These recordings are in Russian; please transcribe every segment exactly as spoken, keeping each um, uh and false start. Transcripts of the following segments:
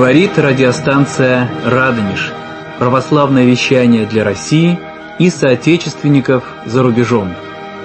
Говорит радиостанция «Радонеж». Православное вещание для России и соотечественников за рубежом.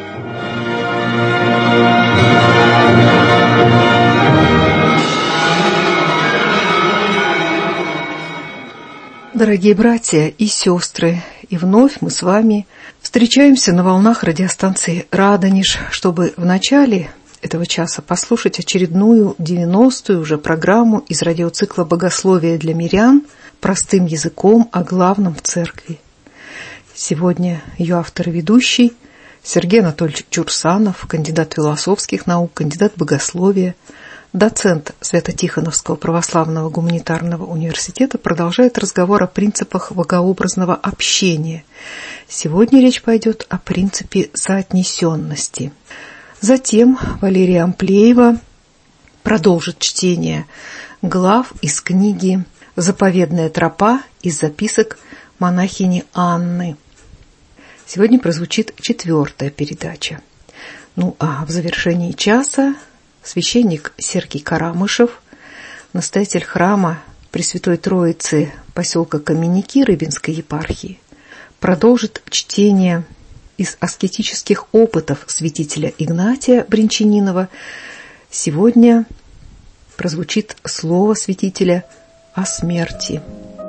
Дорогие братья и сестры, и вновь мы с вами встречаемся на волнах радиостанции «Радонеж», чтобы в начале этого часа послушать очередную девяностую уже программу из радиоцикла «Богословие для мирян» простым языком о главном в церкви. Сегодня ее автор и ведущий Сергей Анатольевич Чурсанов, кандидат философских наук, кандидат богословия, доцент Свято-Тихоновского православного гуманитарного университета, продолжает разговор о принципах богообразного общения. Сегодня речь пойдет о принципе соотнесенности. Затем Валерия Амплеева продолжит чтение глав из книги «Заповедная тропа» из записок монахини Анны. Сегодня прозвучит четвертая передача. Ну а в завершении часа священник Сергий Карамышев, настоятель храма Пресвятой Троицы поселка Каменники Рыбинской епархии, продолжит чтение из аскетических опытов святителя Игнатия Бринчанинова. Сегодня прозвучит слово святителя о смерти.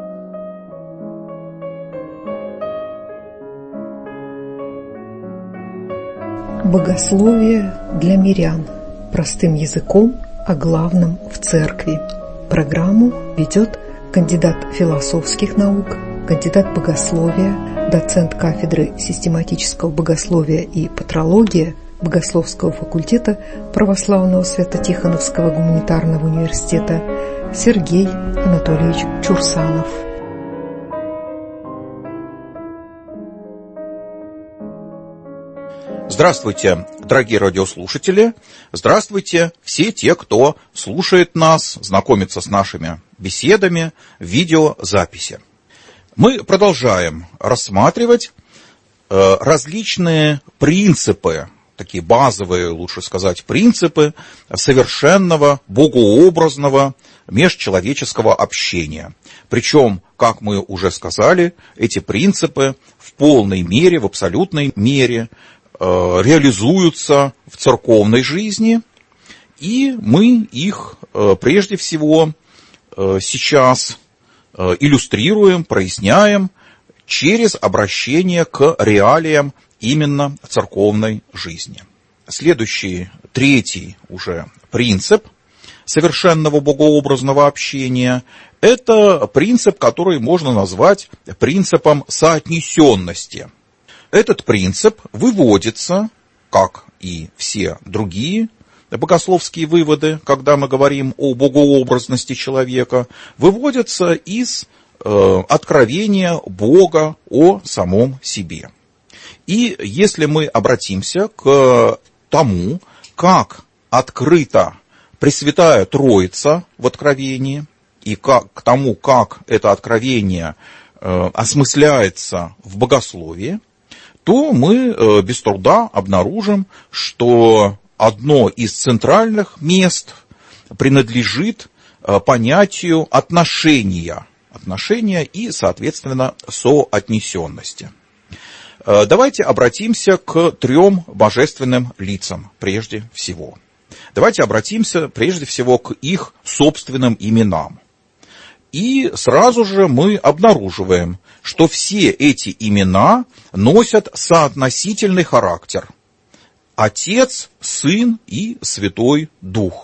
Богословие для мирян. Простым языком о главном в церкви. Программу ведет кандидат философских наук, кандидат богословия, доцент кафедры систематического богословия и патрология Богословского факультета Православного Свято-Тихоновского гуманитарного университета Сергей Анатольевич Чурсанов. Здравствуйте, дорогие радиослушатели! Здравствуйте все те, кто слушает нас, знакомится с нашими беседами в видеозаписи. Мы продолжаем рассматривать э, различные принципы, такие базовые, лучше сказать, принципы совершенного, богообразного, межчеловеческого общения. Причем, как мы уже сказали, эти принципы в полной мере, в абсолютной мере э, реализуются в церковной жизни, и мы их э, прежде всего э, сейчас иллюстрируем, проясняем через обращение к реалиям именно церковной жизни. Следующий, третий уже принцип совершенного богообразного общения – это принцип, который можно назвать принципом соотнесенности. Этот принцип выводится, как и все другие богословские выводы, когда мы говорим о богообразности человека, выводятся из э, откровения Бога о самом себе. И если мы обратимся к тому, как открыта Пресвятая Троица в откровении, и как, к тому, как это откровение э, осмысляется в богословии, то мы э, без труда обнаружим, что одно из центральных мест принадлежит понятию отношения, отношения и, соответственно, соотнесенности. Давайте обратимся к трем божественным лицам прежде всего. Давайте обратимся прежде всего к их собственным именам. И сразу же мы обнаруживаем, что все эти имена носят соотносительный характер. Отец, Сын и Святой Дух.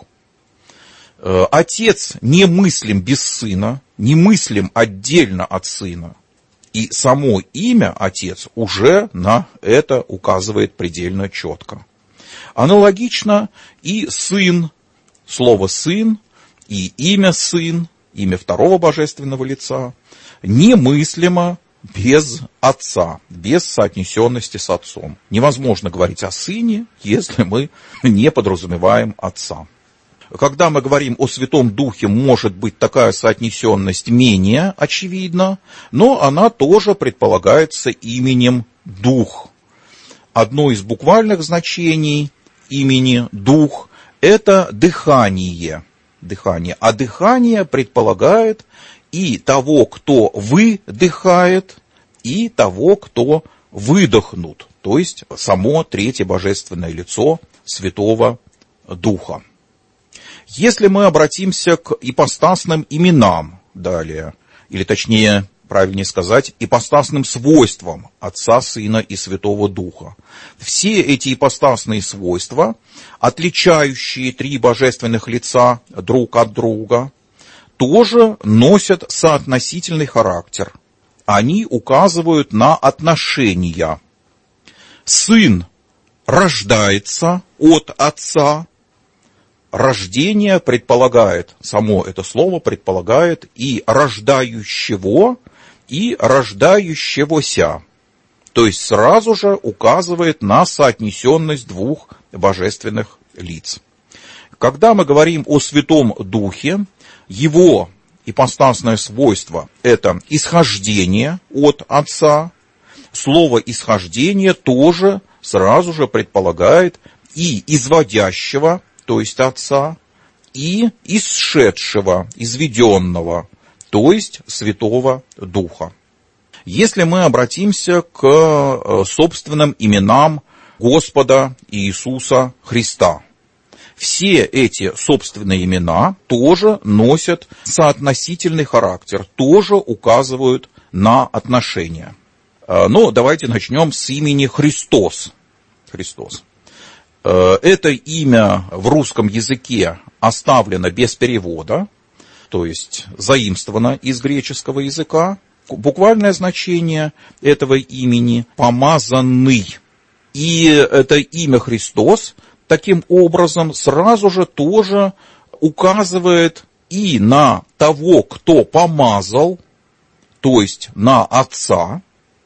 Отец не мыслим без Сына, не мыслим отдельно от Сына. И само имя Отец уже на это указывает предельно четко. Аналогично и Сын, слово Сын и имя Сын, имя второго божественного лица, немыслимо без Отца, без соотнесенности с Отцом. Невозможно говорить о Сыне, если мы не подразумеваем Отца. Когда мы говорим о Святом Духе, может быть такая соотнесенность менее очевидна, но она тоже предполагается именем Дух. Одно из буквальных значений имени Дух – это дыхание. дыхание. А дыхание предполагает и того, кто выдыхает, и того, кто выдохнут, то есть само третье божественное лицо Святого Духа. Если мы обратимся к ипостасным именам далее, или точнее, правильнее сказать, ипостасным свойствам Отца, Сына и Святого Духа. Все эти ипостасные свойства, отличающие три божественных лица друг от друга, тоже носят соотносительный характер. Они указывают на отношения. Сын рождается от Отца. Рождение предполагает, само это слово предполагает и рождающего, и рождающегося. То есть сразу же указывает на соотнесенность двух божественных лиц. Когда мы говорим о Святом Духе, его ипостасное свойство – это исхождение от Отца. Слово «исхождение» тоже сразу же предполагает и изводящего, то есть Отца, и исшедшего, изведенного, то есть Святого Духа. Если мы обратимся к собственным именам Господа Иисуса Христа, все эти собственные имена тоже носят соотносительный характер, тоже указывают на отношения. Но давайте начнем с имени Христос. Христос. Это имя в русском языке оставлено без перевода, то есть заимствовано из греческого языка. Буквальное значение этого имени – помазанный. И это имя Христос таким образом сразу же тоже указывает и на того, кто помазал, то есть на Отца,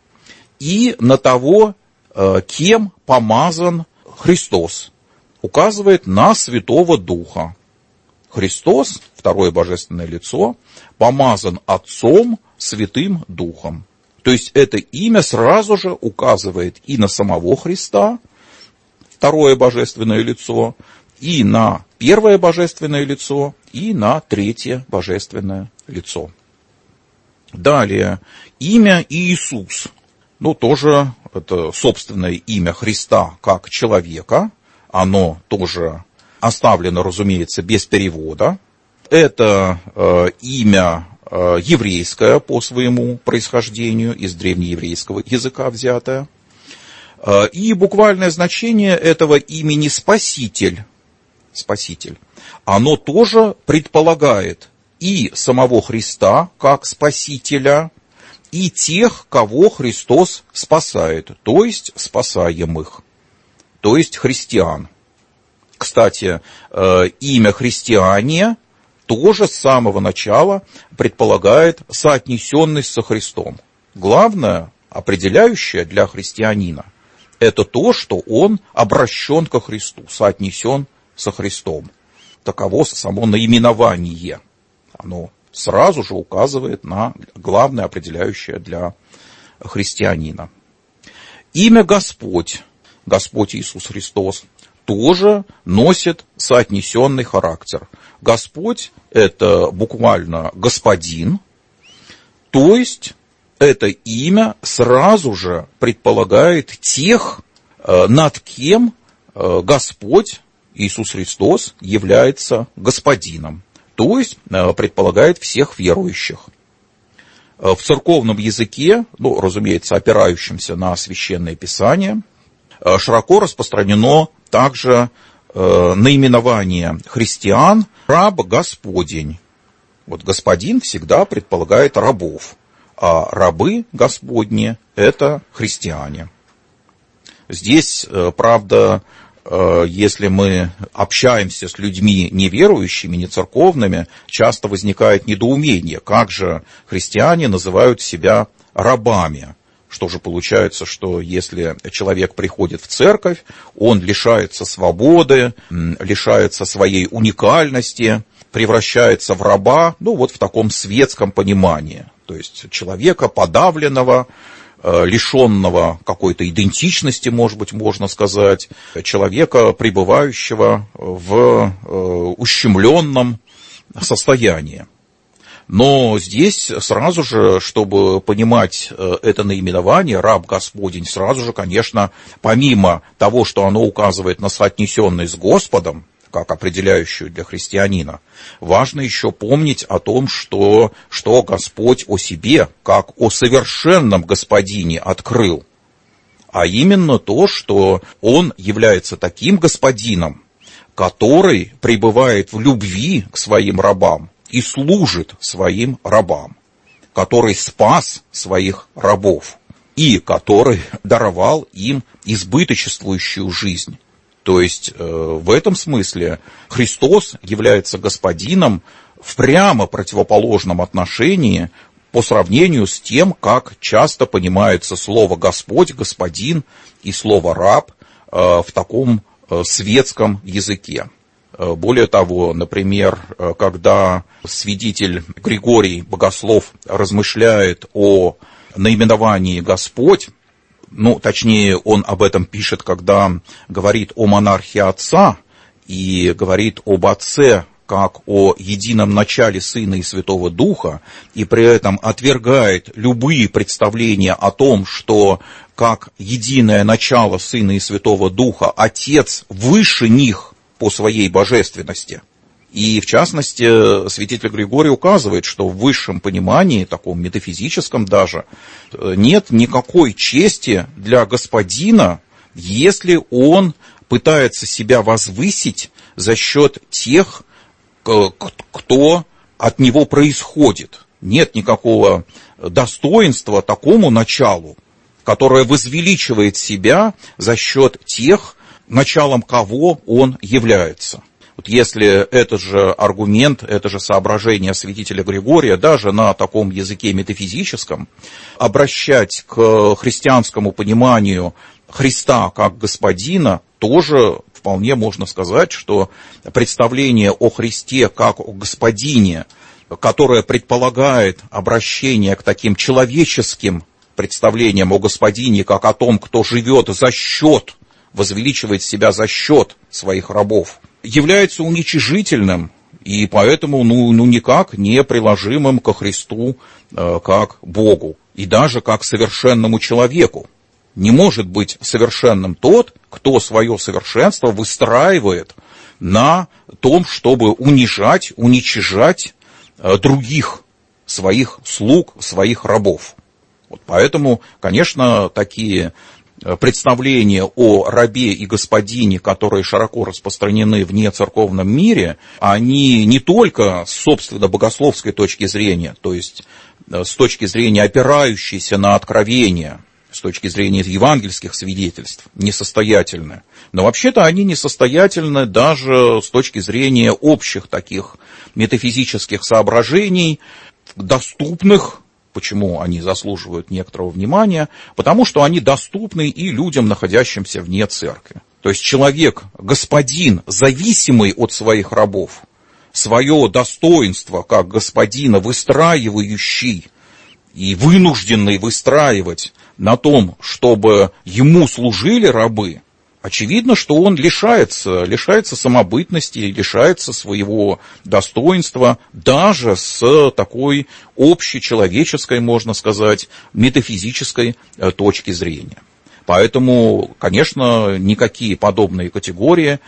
и на того, кем помазан Христос, указывает на Святого Духа. Христос, второе божественное лицо, помазан Отцом, Святым Духом. То есть это имя сразу же указывает и на самого Христа, второе божественное лицо, и на первое божественное лицо, и на третье божественное лицо. Далее, имя Иисус. Ну, тоже это собственное имя Христа как человека. Оно тоже оставлено, разумеется, без перевода. Это э, имя э, еврейское по своему происхождению, из древнееврейского языка взятое. Э, и буквальное значение этого имени Спаситель. Спаситель. Оно тоже предполагает и самого Христа как Спасителя, и тех, кого Христос спасает, то есть спасаемых, то есть христиан. Кстати, имя христиане тоже с самого начала предполагает соотнесенность со Христом. Главное, определяющее для христианина, это то, что он обращен ко Христу, соотнесен со Христом. Таково само наименование. Оно сразу же указывает на главное определяющее для христианина. Имя Господь, Господь Иисус Христос, тоже носит соотнесенный характер. Господь – это буквально господин, то есть это имя сразу же предполагает тех, над кем Господь Иисус Христос является господином. То есть предполагает всех верующих. В церковном языке, ну, разумеется, опирающемся на Священное Писание, широко распространено также наименование христиан «раб Господень». Вот господин всегда предполагает рабов, а рабы Господни – это христиане. Здесь, правда, если мы общаемся с людьми неверующими, не церковными, часто возникает недоумение, как же христиане называют себя рабами. Что же получается, что если человек приходит в церковь, он лишается свободы, лишается своей уникальности, превращается в раба, ну вот в таком светском понимании. То есть человека подавленного, лишенного какой-то идентичности, может быть, можно сказать, человека, пребывающего в ущемленном состояние. Но здесь сразу же, чтобы понимать это наименование, раб Господень, сразу же, конечно, помимо того, что оно указывает на соотнесенность с Господом, как определяющую для христианина, важно еще помнить о том, что, что Господь о себе, как о совершенном Господине открыл, а именно то, что Он является таким Господином, который пребывает в любви к своим рабам и служит своим рабам, который спас своих рабов и который даровал им избыточествующую жизнь. То есть э, в этом смысле Христос является Господином в прямо противоположном отношении по сравнению с тем, как часто понимается слово «Господь», «Господин» и слово «раб» э, в таком э, светском языке. Более того, например, когда святитель Григорий Богослов размышляет о наименовании «Господь», ну, точнее, он об этом пишет, когда говорит о монархии Отца и говорит об Отце как о едином начале Сына и Святого Духа, и при этом отвергает любые представления о том, что как единое начало Сына и Святого Духа Отец выше них по своей божественности. И, в частности, святитель Григорий указывает, что в высшем понимании, таком метафизическом даже, нет никакой чести для Господина, если он пытается себя возвысить за счет тех, кто от него происходит. Нет никакого достоинства такому началу, которое возвеличивает себя за счет тех, началом кого он является. Вот если этот же аргумент, это же соображение святителя Григория, даже на таком языке метафизическом, обращать к христианскому пониманию Христа как Господина, тоже вполне можно сказать, что представление о Христе как о Господине, которое предполагает обращение к таким человеческим представлениям о Господине, как о том, кто живет за счет, возвеличивает себя за счет своих рабов, является уничижительным и поэтому ну, ну никак не приложимым ко Христу э, как Богу и даже как совершенному человеку. Не может быть совершенным тот, кто свое совершенство выстраивает на том, чтобы унижать, уничижать э, других своих слуг, своих рабов. Вот поэтому, конечно, такие представления о рабе и господине, которые широко распространены в нецерковном мире, они не только с собственно богословской точки зрения, то есть с точки зрения опирающейся на откровения, с точки зрения евангельских свидетельств, несостоятельны. Но вообще-то они несостоятельны даже с точки зрения общих таких метафизических соображений, доступных. Почему они заслуживают некоторого внимания? Потому что они доступны и людям, находящимся вне церкви. То есть человек, господин, зависимый от своих рабов, свое достоинство как господина, выстраивающий и вынужденный выстраивать на том, чтобы ему служили рабы, очевидно, что он лишается, лишается самобытности, лишается своего достоинства даже с такой общечеловеческой, можно сказать, метафизической точки зрения. Поэтому, конечно, никакие подобные категории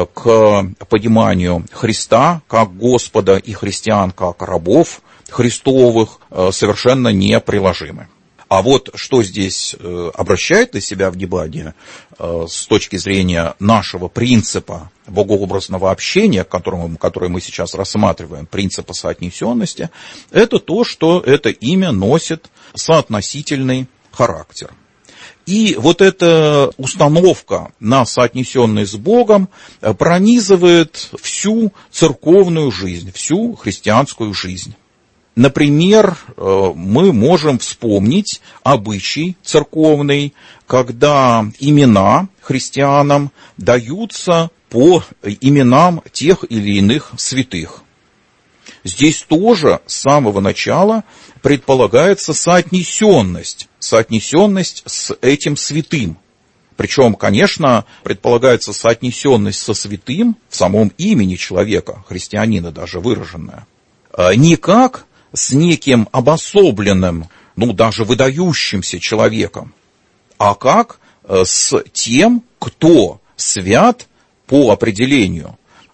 к пониманию Христа как Господа и христиан как рабов Христовых совершенно не приложимы. А вот что здесь обращает на себя внимание с точки зрения нашего принципа богообразного общения, которому, который мы сейчас рассматриваем, принципа соотнесенности, это то, что это имя носит соотносительный характер. И вот эта установка на соотнесенность с Богом пронизывает всю церковную жизнь, всю христианскую жизнь. Например, мы можем вспомнить обычай церковный, когда имена христианам даются по именам тех или иных святых. Здесь тоже с самого начала предполагается соотнесенность, соотнесенность с этим святым. Причем, конечно, предполагается соотнесенность со святым в самом имени человека, христианина даже выраженная. Не как с неким обособленным, ну даже выдающимся человеком, а как с тем, кто свят по определению,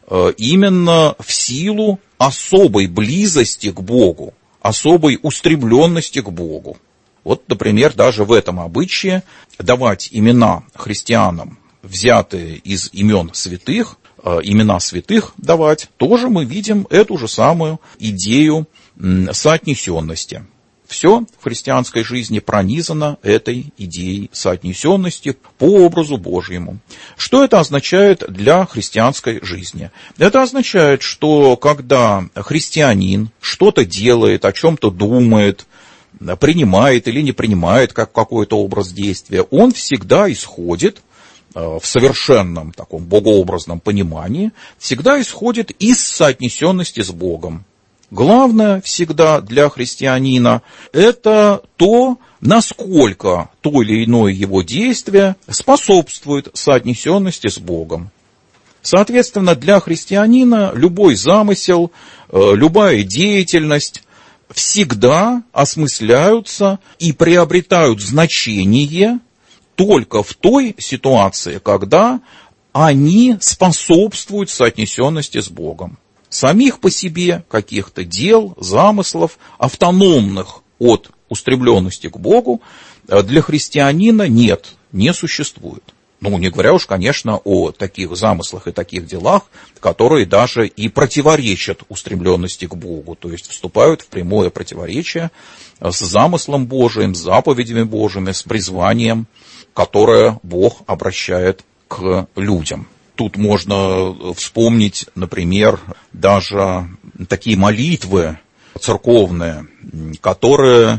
именно в силу особой близости к Богу, особой устремленности к Богу. Вот, например, даже в этом обычае давать имена христианам, взятые из имен святых, имена святых давать, тоже мы видим эту же самую идею соотнесенности. Все в христианской жизни пронизано этой идеей соотнесенности по образу Божьему. Что это означает для христианской жизни? Это означает, что когда христианин что-то делает, о чем-то думает, принимает или не принимает как какой-то образ действия, он всегда исходит в совершенном таком богообразном понимании, всегда исходит из соотнесенности с Богом. Главное всегда для христианина – это то, насколько то или иное его действие способствует соотнесенности с Богом. Соответственно, для христианина любой замысел, любая деятельность всегда осмысляются и приобретают значение только в той ситуации, когда они способствуют соотнесенности с Богом. Самих по себе каких-то дел, замыслов, автономных от устремленности к Богу, для христианина нет, не существует. Ну, не говоря уж, конечно, о таких замыслах и таких делах, которые даже и противоречат устремленности к Богу, то есть вступают в прямое противоречие с замыслом Божиим, с заповедями Божьими, с призванием, которое Бог обращает к людям. Тут можно вспомнить, например, даже такие молитвы церковные, которые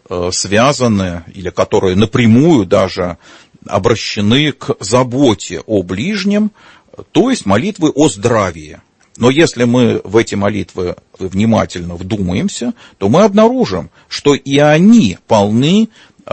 связаны или которые напрямую даже обращены к заботе о ближнем, то есть молитвы о здравии. Но если мы в эти молитвы внимательно вдумаемся, то мы обнаружим, что и они полны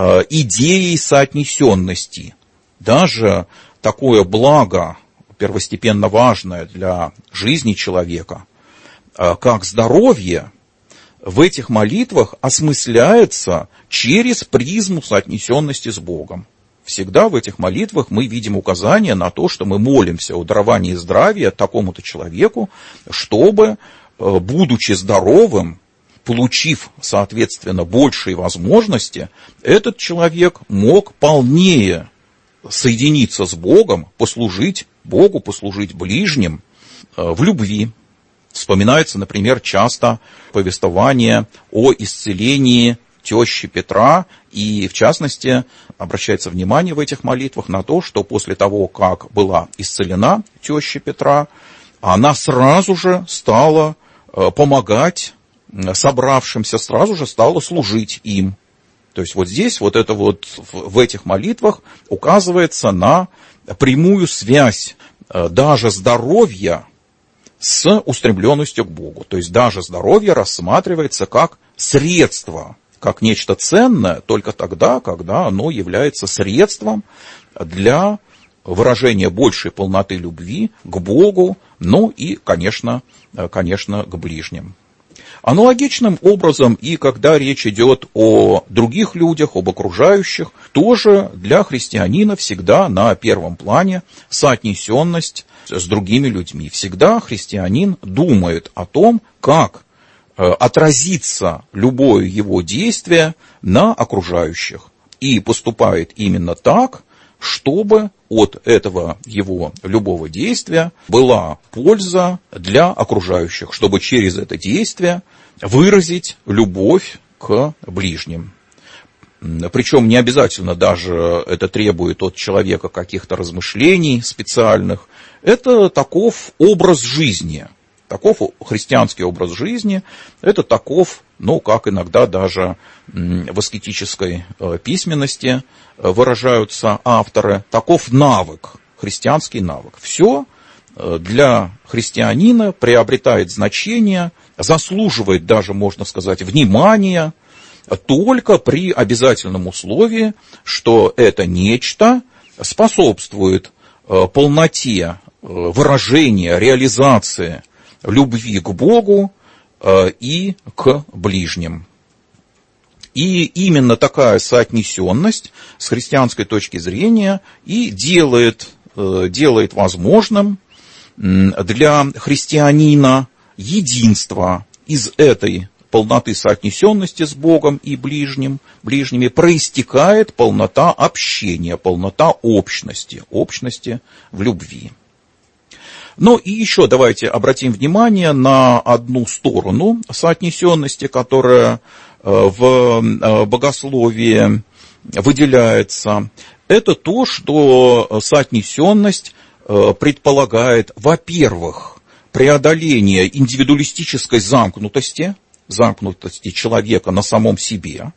идеей соотнесенности. Даже такое благо, первостепенно важное для жизни человека, как здоровье, в этих молитвах осмысляется через призму соотнесенности с Богом. Всегда в этих молитвах мы видим указание на то, что мы молимся о даровании здравия такому-то человеку, чтобы, будучи здоровым, получив, соответственно, большие возможности, этот человек мог полнее соединиться с Богом, послужить Богу, послужить ближним в любви. Вспоминается, например, часто повествование о исцелении тещи Петра, и, в частности, обращается внимание в этих молитвах на то, что после того, как была исцелена теща Петра, она сразу же стала помогать собравшимся, сразу же стала служить им. То есть вот здесь, вот это вот в этих молитвах указывается на прямую связь даже здоровья с устремленностью к Богу. То есть даже здоровье рассматривается как средство, как нечто ценное только тогда, когда оно является средством для выражения большей полноты любви к Богу, ну и, конечно, конечно, к ближним. Аналогичным образом и когда речь идет о других людях, об окружающих, тоже для христианина всегда на первом плане соотнесенность с другими людьми. Всегда христианин думает о том, как отразится любое его действие на окружающих. И поступает именно так, чтобы от этого его любого действия была польза для окружающих, чтобы через это действие выразить любовь к ближним. Причем не обязательно даже это требует от человека каких-то размышлений специальных. Это таков образ жизни. Таков христианский образ жизни, это таков, ну, как иногда даже в аскетической письменности выражаются авторы, таков навык, христианский навык. Все для христианина приобретает значение, заслуживает даже, можно сказать, внимания, только при обязательном условии, что это нечто способствует полноте выражения, реализации любви к Богу и к ближним. И именно такая соотнесенность с христианской точки зрения и делает, делает возможным для христианина единство. Из этой полноты соотнесенности с Богом и ближним, ближними проистекает полнота общения, полнота общности, общности в любви. Ну и еще давайте обратим внимание на одну сторону соотнесенности, которая в богословии выделяется. Это то, что соотнесенность предполагает, во-первых, преодоление индивидуалистической замкнутости, замкнутости человека на самом себе.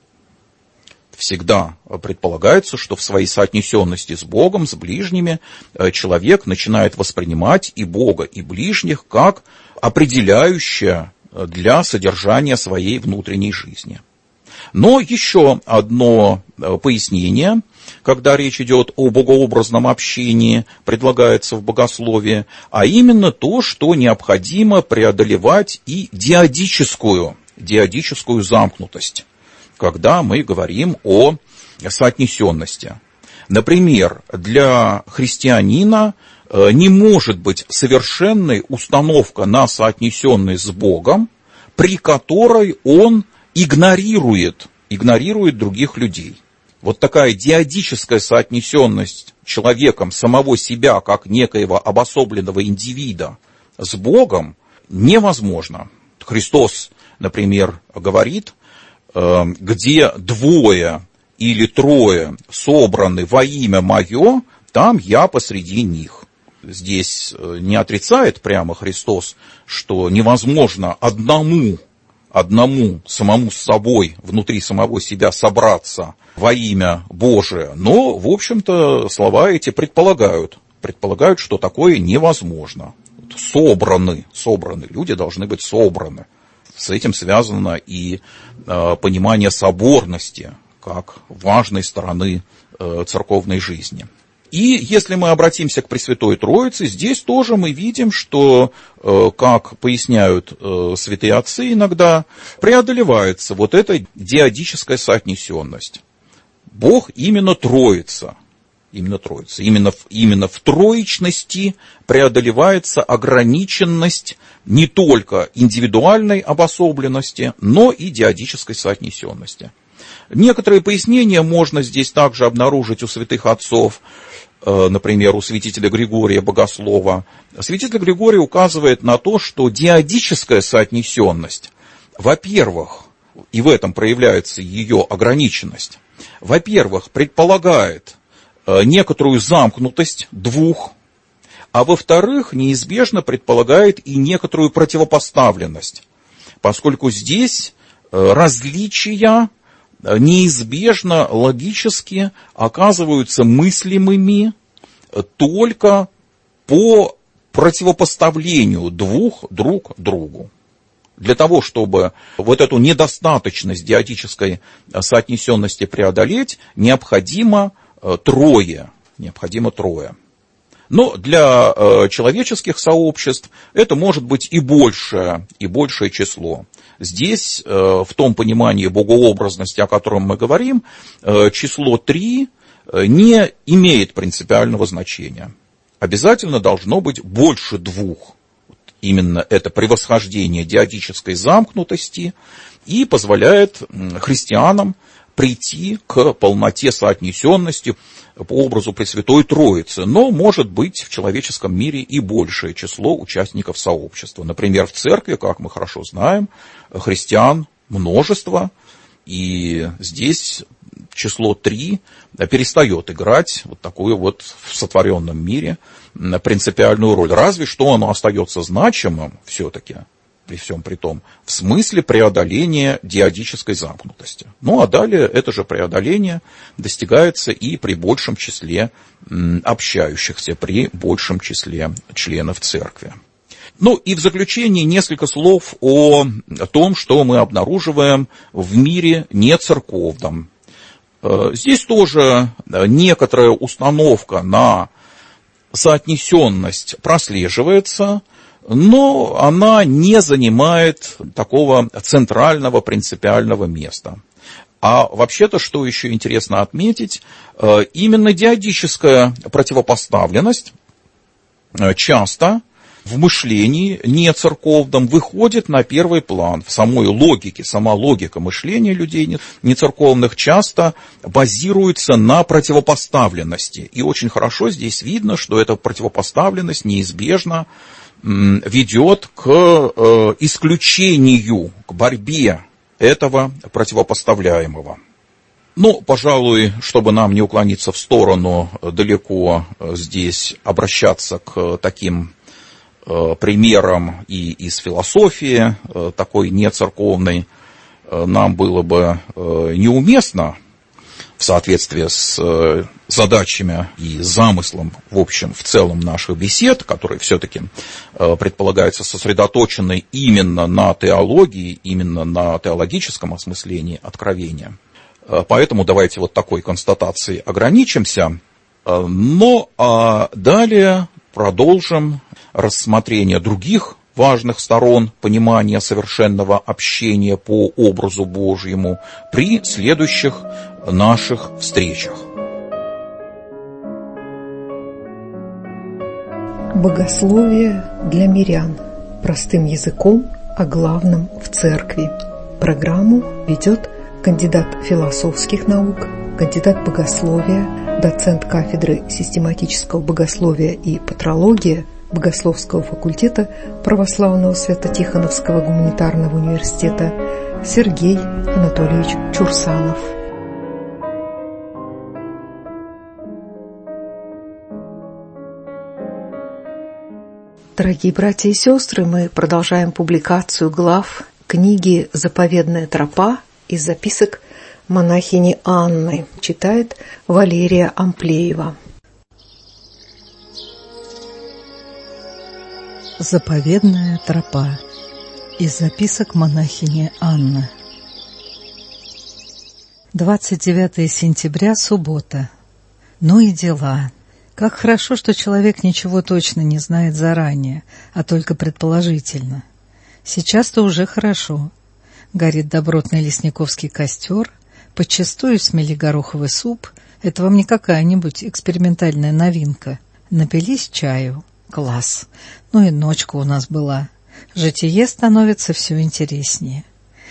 Всегда предполагается, что в своей соотнесенности с Богом, с ближними, человек начинает воспринимать и Бога, и ближних как определяющее для содержания своей внутренней жизни. Но еще одно пояснение, когда речь идет о богообразном общении, предлагается в богословии, а именно то, что необходимо преодолевать и диадическую, диадическую замкнутость, когда мы говорим о соотнесенности. Например, для христианина не может быть совершенной установка на соотнесенность с Богом, при которой он игнорирует, игнорирует других людей. Вот такая диадическая соотнесенность человеком самого себя, как некоего обособленного индивида, с Богом невозможна. Христос, например, говорит, где двое или трое собраны во имя мое, там я посреди них. Здесь не отрицает прямо Христос, что невозможно одному, одному самому с собой, внутри самого себя собраться во имя Божие, но, в общем-то, слова эти предполагают, предполагают, что такое невозможно. Собраны, собраны, люди должны быть собраны. С этим связано и э, понимание соборности, как важной стороны э, церковной жизни. И если мы обратимся к Пресвятой Троице, здесь тоже мы видим, что, как поясняют святые отцы иногда, преодолевается вот эта диадическая соотнесенность. Бог именно Троица, именно Троица, именно, именно в троичности преодолевается ограниченность не только индивидуальной обособленности, но и диадической соотнесенности. Некоторые пояснения можно здесь также обнаружить у святых отцов, например, у святителя Григория Богослова. Святитель Григорий указывает на то, что диадическая соотнесенность, во-первых, и в этом проявляется ее ограниченность, во-первых, предполагает некоторую замкнутость двух, а во-вторых, неизбежно предполагает и некоторую противопоставленность, поскольку здесь различия неизбежно логически оказываются мыслимыми только по противопоставлению двух друг другу. Для того, чтобы вот эту недостаточность диадической соотнесенности преодолеть, необходимо трое. Необходимо трое. Но для человеческих сообществ это может быть и большее, и большее число. Здесь, в том понимании богообразности, о котором мы говорим, число три не имеет принципиального значения. Обязательно должно быть больше двух. Именно это превосхождение диадической замкнутости и позволяет христианам прийти к полноте соотнесенности по образу Пресвятой Троицы, но может быть в человеческом мире и большее число участников сообщества. Например, в церкви, как мы хорошо знаем, христиан множество, и здесь число три перестает играть вот такую вот в сотворенном мире принципиальную роль. Разве что оно остается значимым все-таки, при всем при том, в смысле преодоления диадической замкнутости. Ну, а далее это же преодоление достигается и при большем числе общающихся, при большем числе членов церкви. Ну, и в заключение несколько слов о том, что мы обнаруживаем в мире нецерковном. Здесь тоже некоторая установка на соотнесенность прослеживается, но она не занимает такого центрального принципиального места. А вообще-то, что еще интересно отметить, именно диадическая противопоставленность часто в мышлении нецерковном выходит на первый план. В самой логике, сама логика мышления людей нецерковных часто базируется на противопоставленности. И очень хорошо здесь видно, что эта противопоставленность неизбежно ведет к исключению, к борьбе этого противопоставляемого. Ну, пожалуй, чтобы нам не уклониться в сторону далеко, здесь обращаться к таким примерам и из философии, такой нецерковной, нам было бы неуместно в соответствии с задачами и замыслом, в общем, в целом наших бесед, которые все-таки предполагаются сосредоточены именно на теологии, именно на теологическом осмыслении откровения. Поэтому давайте вот такой констатацией ограничимся. Но а далее продолжим рассмотрение других важных сторон понимания совершенного общения по образу Божьему при следующих наших встречах. Богословие для мирян. Простым языком о главном в церкви. Программу ведет кандидат философских наук, кандидат богословия, доцент кафедры систематического богословия и патрологии Богословского факультета Православного Свято-Тихоновского гуманитарного университета Сергей Анатольевич Чурсанов. Дорогие братья и сестры, мы продолжаем публикацию глав книги «Заповедная тропа» из записок монахини Анны. Читает Валерия Амплеева. Заповедная тропа из записок монахини Анны. двадцать девятое сентября, суббота. Ну и дела. Как хорошо, что человек ничего точно не знает заранее, а только предположительно. Сейчас-то уже хорошо. Горит добротный лесниковский костер, подчастую смели гороховый суп. Это вам не какая-нибудь экспериментальная новинка. Напились чаю. Класс. Ну и ночка у нас была. Житие становится все интереснее.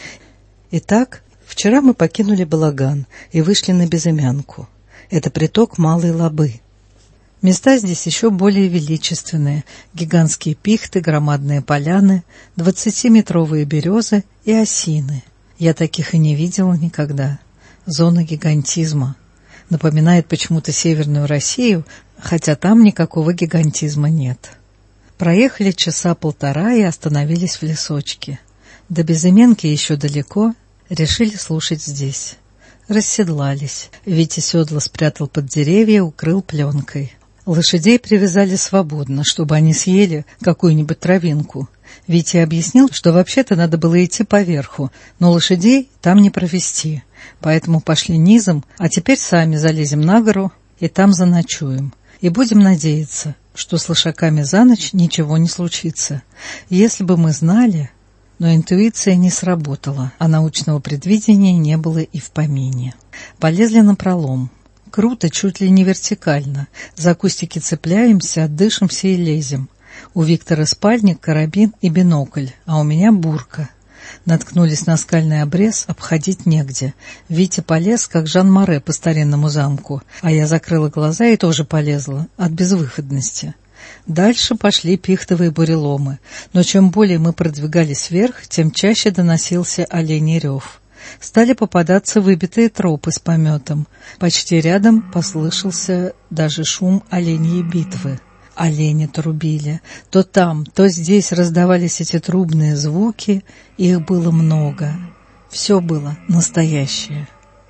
Итак, вчера мы покинули Балаган и вышли на Безымянку. Это приток Малой Лабы. Места здесь еще более величественные. Гигантские пихты, громадные поляны, двадцатиметровые березы и осины. Я таких и не видела никогда. Зона гигантизма. Напоминает почему-то Северную Россию, хотя там никакого гигантизма нет. Проехали часа полтора и остановились в лесочке. До Безыменки еще далеко, решили слушать здесь. Расседлались. Витя седло спрятал под деревья, укрыл пленкой. Лошадей привязали свободно, чтобы они съели какую-нибудь травинку. Витя объяснил, что вообще-то надо было идти поверху, но лошадей там не провести. Поэтому пошли низом, а теперь сами залезем на гору и там заночуем. И будем надеяться, что с лошаками за ночь ничего не случится. Если бы мы знали... Но интуиция не сработала, а научного предвидения не было и в помине. Полезли напролом. Круто, чуть ли не вертикально. За кустики цепляемся, отдышимся и лезем. У Виктора спальник, карабин и бинокль, а у меня бурка. Наткнулись на скальный обрез, обходить негде. Витя полез, как Жан Море по старинному замку, а я закрыла глаза и тоже полезла, от безвыходности. Дальше пошли пихтовые буреломы, но чем более мы продвигались вверх, тем чаще доносился оленей рев. Стали попадаться выбитые тропы с пометом. Почти рядом послышался даже шум оленьей битвы. Олени трубили. То там, то здесь раздавались эти трубные звуки, их было много. Все было настоящее.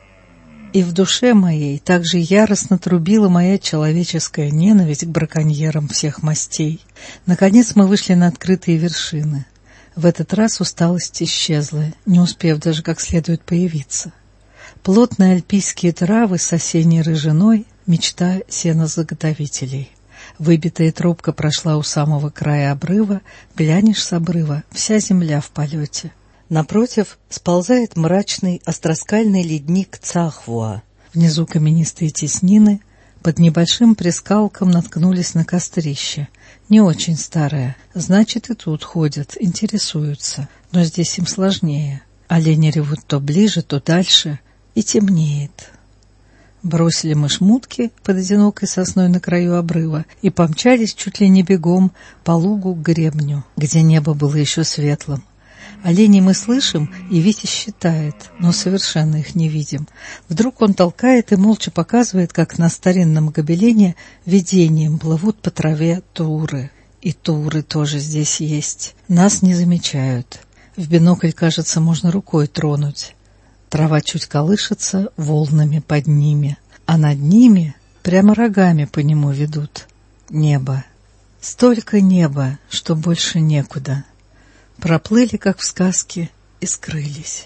И в душе моей также яростно трубила моя человеческая ненависть к браконьерам всех мастей. Наконец мы вышли на открытые вершины. В этот раз усталость исчезла, не успев даже как следует появиться. Плотные альпийские травы с осенней рыжиной — мечта сенозаготовителей. Выбитая трубка прошла у самого края обрыва, глянешь с обрыва — вся земля в полете. Напротив сползает мрачный остроскальный ледник Цахвуа. Внизу каменистые теснины, под небольшим прискалком наткнулись на кострище. Не очень старое, значит, и тут ходят, интересуются. Но здесь им сложнее. Олени ревут то ближе, то дальше, и темнеет. Бросили мы шмутки под одинокой сосной на краю обрыва и помчались чуть ли не бегом по лугу к гребню, где небо было еще светлым. Оленей мы слышим, и Витя считает, но совершенно их не видим. Вдруг он толкает и молча показывает, как на старинном гобелене видением плывут по траве туры. И туры тоже здесь есть. Нас не замечают. В бинокль, кажется, можно рукой тронуть. Трава чуть колышется волнами под ними, а над ними прямо рогами по нему ведут. Небо. Столько неба, что больше некуда. Проплыли, как в сказке, и скрылись.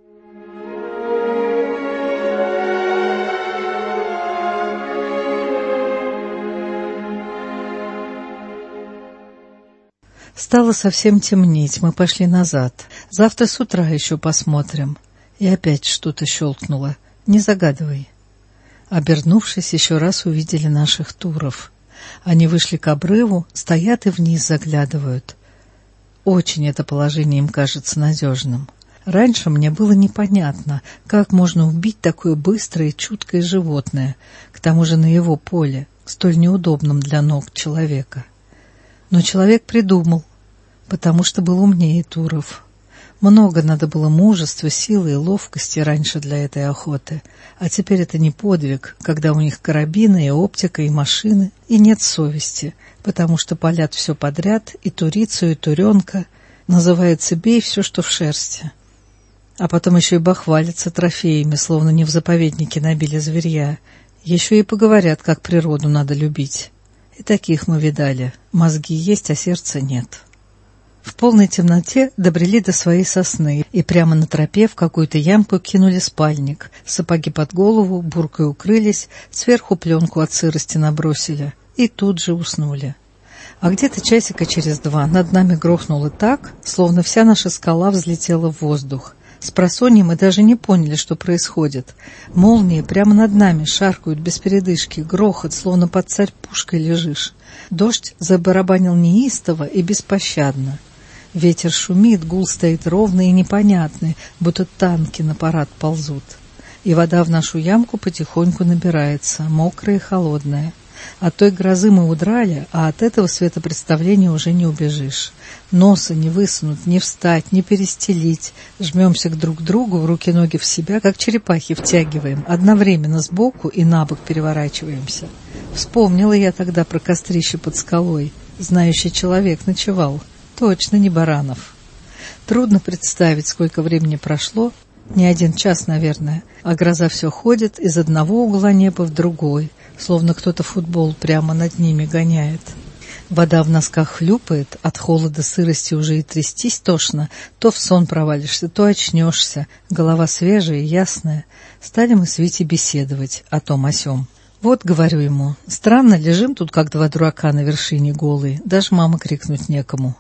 Стало совсем темнеть, мы пошли назад. Завтра с утра еще посмотрим. И опять что-то щелкнуло. Не загадывай. Обернувшись, еще раз увидели наших туров. Они вышли к обрыву, стоят и вниз заглядывают. Очень это положение им кажется надежным. Раньше мне было непонятно, как можно убить такое быстрое и чуткое животное, к тому же на его поле, столь неудобном для ног человека. Но человек придумал, потому что был умнее туров. Много надо было мужества, силы и ловкости раньше для этой охоты, а теперь это не подвиг, когда у них карабины и оптика и машины, и нет совести, потому что палят все подряд, и турицу, и туренка, называется «бей все, что в шерсти». А потом еще и бахвалятся трофеями, словно не в заповеднике набили зверья, еще и поговорят, как природу надо любить. И таких мы видали, мозги есть, а сердца нет. В полной темноте добрели до своей сосны и прямо на тропе в какую-то ямку кинули спальник, сапоги под голову, буркой укрылись, сверху пленку от сырости набросили и тут же уснули. А где-то часика через два над нами грохнуло так, словно вся наша скала взлетела в воздух. Спросонья мы даже не поняли, что происходит. Молнии прямо над нами шаркают без передышки, грохот, словно под царь пушкой лежишь. Дождь забарабанил неистово и беспощадно. Ветер шумит, гул стоит ровный и непонятный, будто танки на парад ползут. И вода в нашу ямку потихоньку набирается, мокрая и холодная. От той грозы мы удрали, а от этого светопредставления уже не убежишь. Носа не высунуть, не встать, не перестелить. Жмемся к друг другу, руки-ноги в себя, как черепахи втягиваем, одновременно сбоку и набок переворачиваемся. Вспомнила я тогда про кострище под скалой. Знающий человек ночевал. Точно не Баранов. Трудно представить, сколько времени прошло, не один час, наверное, а гроза все ходит из одного угла неба в другой, словно кто-то футбол прямо над ними гоняет. Вода в носках хлюпает, от холода, сырости уже и трястись тошно, то в сон провалишься, то очнешься, голова свежая и ясная. Стали мы с Витей беседовать о том о сём. Вот, говорю ему, странно, лежим тут, как два дурака на вершине голые, даже мама крикнуть некому.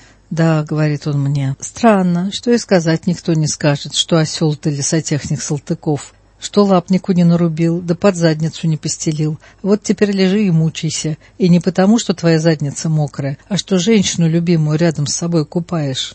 Да, говорит он мне, странно, что и сказать никто не скажет, что осел ты лесотехник Салтыков, что лапнику не нарубил, да под задницу не постелил. Вот теперь лежи и мучайся, и не потому, что твоя задница мокрая, а что женщину любимую рядом с собой купаешь.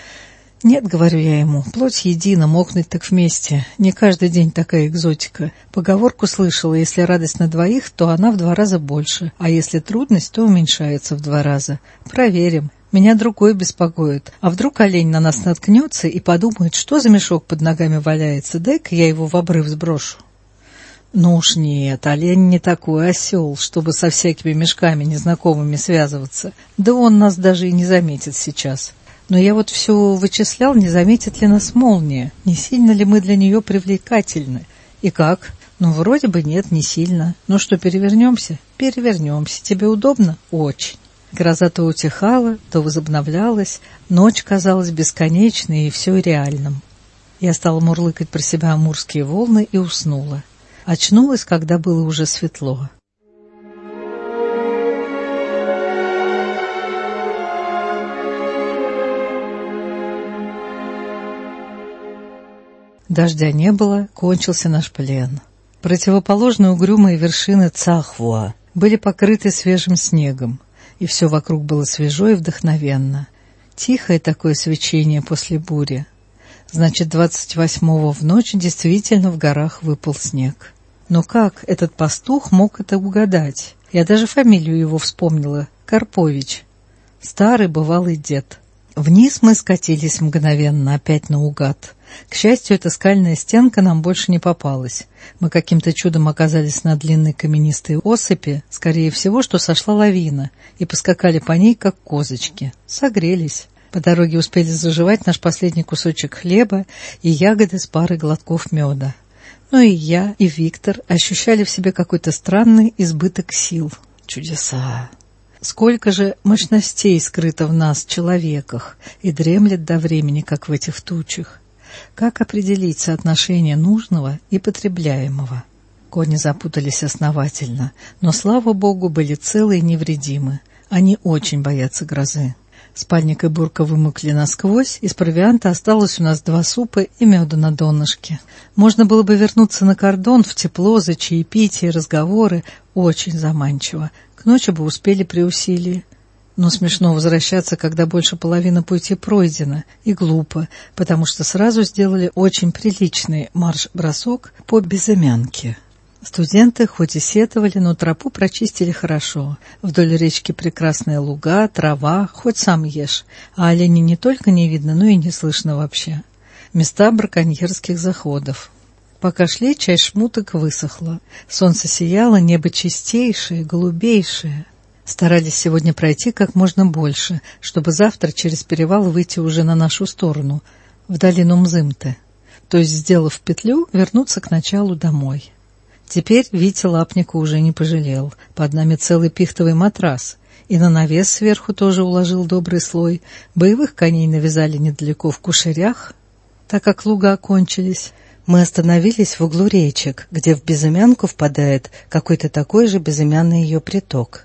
Нет, говорю я ему, плоть едина, мокнуть так вместе, не каждый день такая экзотика. Поговорку слышала, если радость на двоих, то она в два раза больше, а если трудность, то уменьшается в два раза. Проверим. Меня другой беспокоит. А вдруг олень на нас наткнется и подумает, что за мешок под ногами валяется, дай-ка я его в обрыв сброшу. Ну уж нет, олень не такой осел, чтобы со всякими мешками незнакомыми связываться. Да он нас даже и не заметит сейчас. Но я вот все вычислял, не заметит ли нас молния, не сильно ли мы для нее привлекательны. И как? Ну, вроде бы нет, не сильно. Ну что, перевернемся? Перевернемся. Тебе удобно? Очень. Гроза то утихала, то возобновлялась, ночь казалась бесконечной и все реальным. Я стала мурлыкать про себя амурские волны и уснула. Очнулась, когда было уже светло. Дождя не было, кончился наш плен. Противоположные угрюмые вершины Цахвуа были покрыты свежим снегом, и все вокруг было свежо и вдохновенно. Тихое такое свечение после бури. Значит, двадцать восьмого в ночь действительно в горах выпал снег. Но как этот пастух мог это угадать? Я даже фамилию его вспомнила — Карпович. Старый бывалый дед. Вниз мы скатились мгновенно, опять наугад. К счастью, эта скальная стенка нам больше не попалась. Мы каким-то чудом оказались на длинной каменистой осыпи, скорее всего, что сошла лавина, и поскакали по ней, как козочки. Согрелись. По дороге успели заживать наш последний кусочек хлеба и ягоды с парой глотков меда. Но и я, и Виктор ощущали в себе какой-то странный избыток сил. Чудеса! Сколько же мощностей скрыто в нас, человеках, и дремлет до времени, как в этих тучах. Как определить соотношение нужного и потребляемого? Кони запутались основательно, но, слава богу, были целы и невредимы. Они очень боятся грозы. Спальник и бурка вымокли насквозь, из провианта осталось у нас два супа и меда на донышке. Можно было бы вернуться на кордон в тепло за чаепитие, разговоры, очень заманчиво. К ночи бы успели при усилии. Но смешно возвращаться, когда больше половины пути пройдено, и глупо, потому что сразу сделали очень приличный марш-бросок по Безымянке. Студенты хоть и сетовали, но тропу прочистили хорошо. Вдоль речки прекрасные луга, трава, хоть сам ешь, а оленей не только не видно, но и не слышно вообще. Места браконьерских заходов. Пока шли, часть шмуток высохла. Солнце сияло, небо чистейшее, голубейшее. Старались сегодня пройти как можно больше, чтобы завтра через перевал выйти уже на нашу сторону, в долину Мзымты, то есть, сделав петлю, вернуться к началу домой. Теперь Витя лапника уже не пожалел, под нами целый пихтовый матрас, и на навес сверху тоже уложил добрый слой, боевых коней навязали недалеко в кушерях, так как луга окончились. Мы остановились в углу речек, где в Безымянку впадает какой-то такой же безымянный ее приток.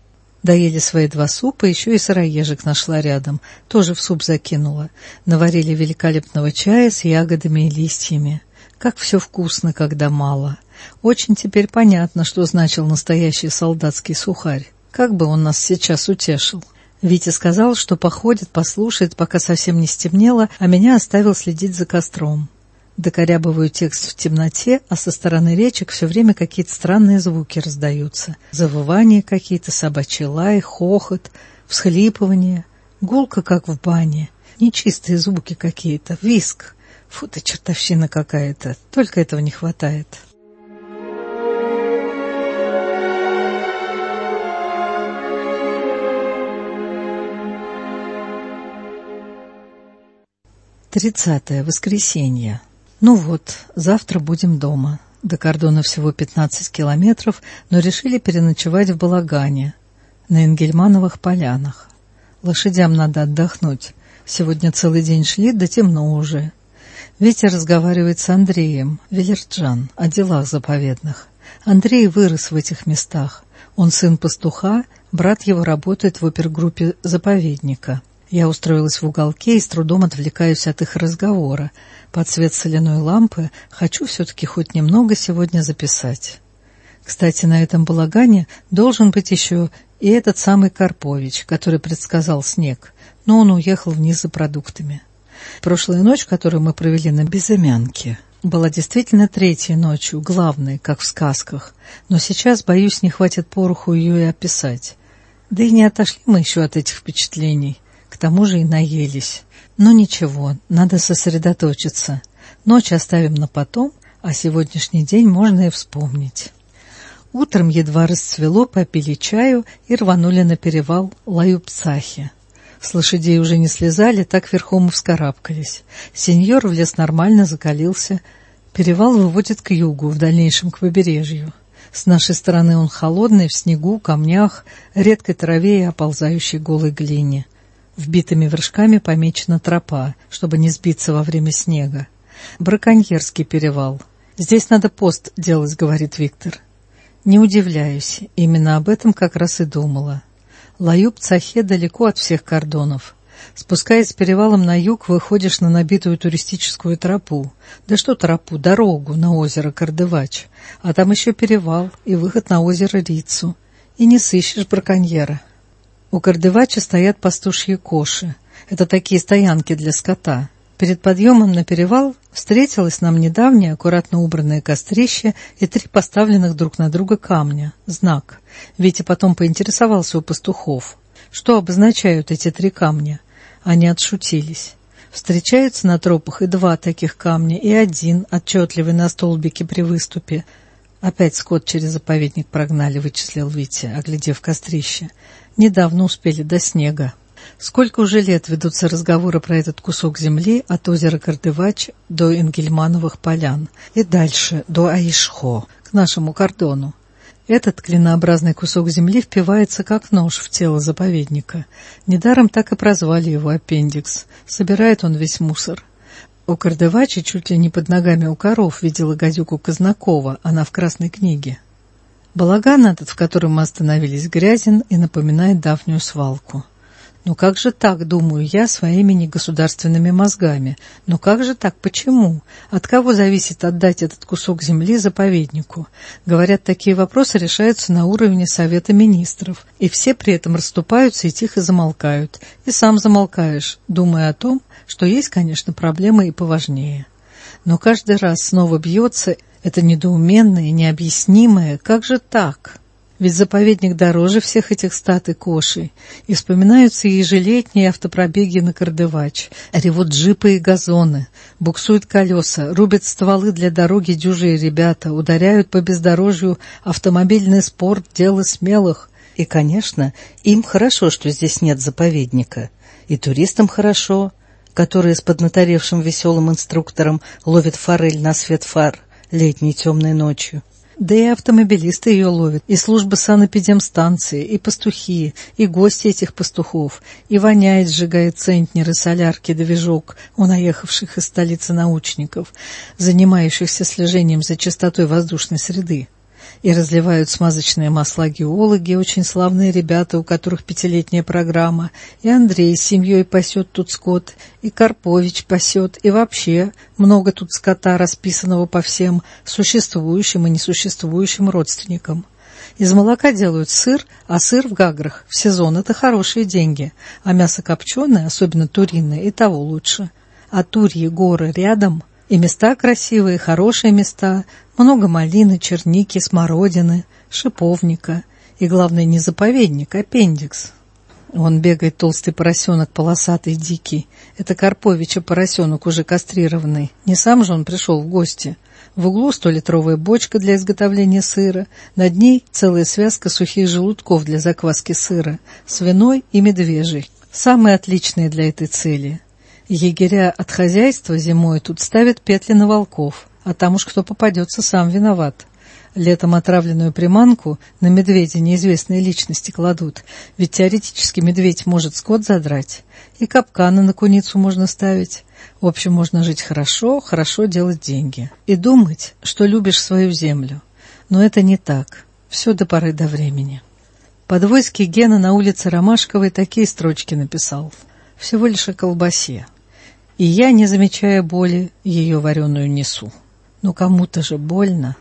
Доели свои два супа, еще и сыроежек нашла рядом, тоже в суп закинула. Наварили великолепного чая с ягодами и листьями. Как все вкусно, когда мало. Очень теперь понятно, что значил настоящий солдатский сухарь. Как бы он нас сейчас утешил. Витя сказал, что походит, послушает, пока совсем не стемнело, а меня оставил следить за костром. Докорябываю текст в темноте, а со стороны речек все время какие-то странные звуки раздаются. Завывания какие-то, собачий лай, хохот, всхлипывание, гулка, как в бане, нечистые звуки какие-то, визг. Фу ты, чертовщина какая-то, только этого не хватает. Тридцатое. Воскресенье. Ну вот, завтра будем дома. До кордона всего пятнадцать километров, но решили переночевать в Балагане, на Энгельмановых полянах. Лошадям надо отдохнуть. Сегодня целый день шли, да темно уже. Витя разговаривает с Андреем, Велерджан, о делах заповедных. Андрей вырос в этих местах. Он сын пастуха, брат его работает в опергруппе заповедника. Я устроилась в уголке и с трудом отвлекаюсь от их разговора. Под свет соляной лампы хочу все-таки хоть немного сегодня записать. Кстати, на этом балагане должен быть еще и этот самый Карпович, который предсказал снег, но он уехал вниз за продуктами. Прошлая ночь, которую мы провели на Безымянке, была действительно третьей ночью, главной, как в сказках, но сейчас, боюсь, не хватит пороху ее и описать. Да и не отошли мы еще от этих впечатлений. К тому же и наелись. Но ничего, надо сосредоточиться. Ночь оставим на потом, а сегодняшний день можно и вспомнить. Утром едва расцвело, попили чаю и рванули на перевал Лаюпцахи. С лошадей уже не слезали, так верхом и вскарабкались. Сеньор в лес нормально закалился. Перевал выводит к югу, в дальнейшем к побережью. С нашей стороны он холодный, в снегу, камнях, редкой траве и оползающей голой глине. Вбитыми вершками помечена тропа, чтобы не сбиться во время снега. Браконьерский перевал. Здесь надо пост делать, говорит Виктор. Не удивляюсь, именно об этом как раз и думала. Лаюб-Цахе далеко от всех кордонов. Спускаясь с перевалом на юг, выходишь на набитую туристическую тропу. Да что тропу, дорогу на озеро Кардывач. А там еще перевал и выход на озеро Рицу. И не сыщешь браконьера. У Кардывача стоят пастушьи коши. Это такие стоянки для скота. Перед подъемом на перевал встретилось нам недавнее аккуратно убранное кострище и три поставленных друг на друга камня. Знак. Витя потом поинтересовался у пастухов, что обозначают эти три камня. Они отшутились. Встречаются на тропах и два таких камня, и один, отчетливый на столбике при выступе. Опять скот через заповедник прогнали, вычислил Витя, оглядев кострище. Недавно успели до снега. Сколько уже лет ведутся разговоры про этот кусок земли от озера Кардывач до Энгельмановых полян и дальше до Аишхо, к нашему кордону. Этот клинообразный кусок земли впивается как нож в тело заповедника. Недаром так и прозвали его аппендикс. Собирает он весь мусор. У Кардывача чуть ли не под ногами у коров видела гадюку Казнакова, она в Красной книге. Балаган этот, в котором мы остановились, грязен и напоминает давнюю свалку. Ну как же так, думаю я, своими негосударственными мозгами? Ну как же так, почему? От кого зависит отдать этот кусок земли заповеднику? Говорят, такие вопросы решаются на уровне Совета Министров, и все при этом расступаются и тихо замолкают. И сам замолкаешь, думая о том, что есть, конечно, проблемы и поважнее. Но каждый раз снова бьется это недоуменное, необъяснимое, как же так? Ведь заповедник дороже всех этих стад и кошей. И вспоминаются ежелетние автопробеги на Кардывач. Ревут джипы и газоны, буксуют колеса, рубят стволы для дороги дюжие ребята, ударяют по бездорожью. Автомобильный спорт — дело смелых. И, конечно, им хорошо, что здесь нет заповедника. И туристам хорошо, которые с поднаторевшим веселым инструктором ловят форель на свет фар летней темной ночью. Да и автомобилисты ее ловят, и служба санэпидемстанции, и пастухи, и гости этих пастухов, и воняет, сжигает центнеры, солярки, движок у наехавших из столицы научников, занимающихся слежением за чистотой воздушной среды. И разливают смазочные масла геологи, очень славные ребята, у которых пятилетняя программа, и Андрей с семьей пасет тут скот, и Карпович пасет, и вообще много тут скота, расписанного по всем существующим и несуществующим родственникам. Из молока делают сыр, а сыр в Гаграх в сезон — это хорошие деньги, а мясо копченое, особенно туриное, и того лучше. А Турьи горы рядом, и места красивые, хорошие места, много малины, черники, смородины, шиповника. И, главное, не заповедник, а аппендикс. Вон бегает толстый поросенок, полосатый, дикий. Это Карповича поросенок, уже кастрированный. Не сам же он пришел в гости. В углу столитровая бочка для изготовления сыра. Над ней целая связка сухих желудков для закваски сыра, свиной и медвежий. Самые отличные для этой цели. Егеря от хозяйства зимой тут ставят петли на волков, а там уж кто попадется, сам виноват. Летом отравленную приманку на медведя неизвестные личности кладут, ведь теоретически медведь может скот задрать, и капканы на куницу можно ставить. В общем, можно жить хорошо, хорошо делать деньги и думать, что любишь свою землю. Но это не так, все до поры до времени. Подвойский Гена на улице Ромашковой такие строчки написал, всего лишь о колбасе. И я, не замечая боли, ее вареную несу. Но кому-то же больно.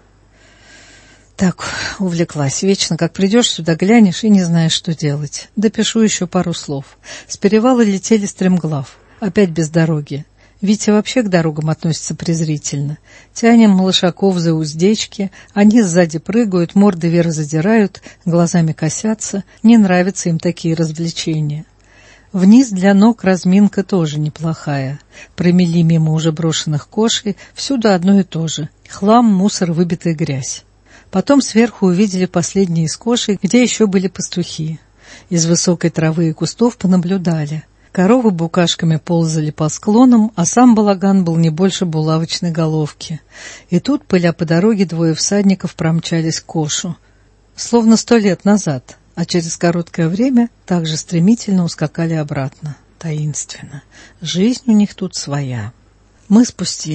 Так, увлеклась. Вечно, как придешь сюда, глянешь и не знаешь, что делать. Допишу еще пару слов. С перевала летели стремглав. Опять без дороги. Витя вообще к дорогам относится презрительно. Тянем малышаков за уздечки, они сзади прыгают, морды вверх задирают, глазами косятся. Не нравятся им такие развлечения. Вниз для ног разминка тоже неплохая. Промели мимо уже брошенных кошей, всюду одно и то же. Хлам, мусор, выбитая грязь. Потом сверху увидели последние из кошей, где еще были пастухи. Из высокой травы и кустов понаблюдали. Коровы букашками ползали по склонам, а сам балаган был не больше булавочной головки. И тут, пыля по дороге, двое всадников промчались к кошу. Словно сто лет назад. А через короткое время также стремительно ускакали обратно. Таинственно. Жизнь у них тут своя. Мы спустились.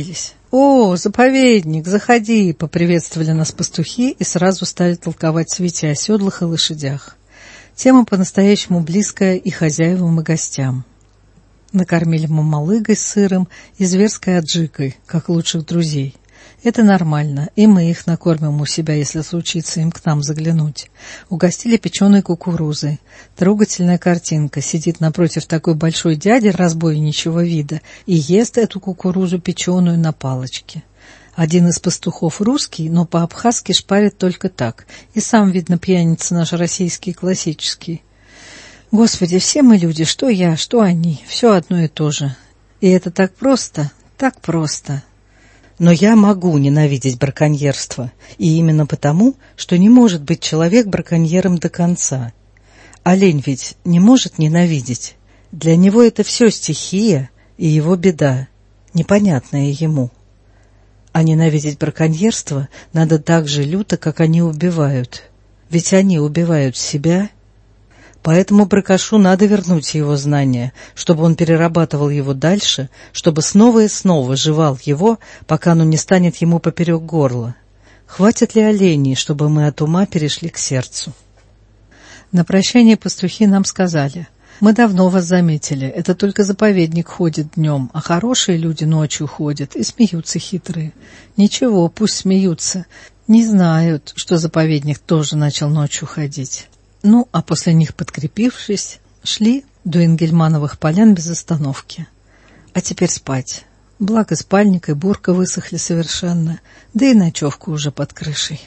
«О, заповедник, заходи!» — поприветствовали нас пастухи и сразу стали толковать в свете о седлах и лошадях. Тема по-настоящему близкая и хозяевам, и гостям. Накормили мамалыгой с сыром и зверской аджикой, как лучших друзей. Это нормально, и мы их накормим у себя, если случится им к нам заглянуть. Угостили печеной кукурузой. Трогательная картинка. Сидит напротив такой большой дяди разбойничьего вида и ест эту кукурузу печеную на палочке. Один из пастухов русский, но по-абхазски шпарит только так. И сам, видно, пьяница наш российский классический. Господи, все мы люди, что я, что они, все одно и то же. И это так просто, так просто. Но я могу ненавидеть браконьерство, и именно потому, что не может быть человек браконьером до конца. Олень ведь не может ненавидеть. Для него это все стихия и его беда, непонятная ему. А ненавидеть браконьерство надо так же люто, как они убивают. Ведь они убивают себя. Поэтому Бракашу надо вернуть его знания, чтобы он перерабатывал его дальше, чтобы снова и снова жевал его, пока оно не станет ему поперек горла. Хватит ли оленей, чтобы мы от ума перешли к сердцу? На прощание пастухи нам сказали: «Мы давно вас заметили, это только заповедник ходит днем, а хорошие люди ночью ходят и смеются хитрые. Ничего, пусть смеются, не знают, что заповедник тоже начал ночью ходить». Ну, а после них, подкрепившись, шли до Ингельмановых полян без остановки. А теперь спать. Благо спальник и бурка высохли совершенно, да и ночевка уже под крышей.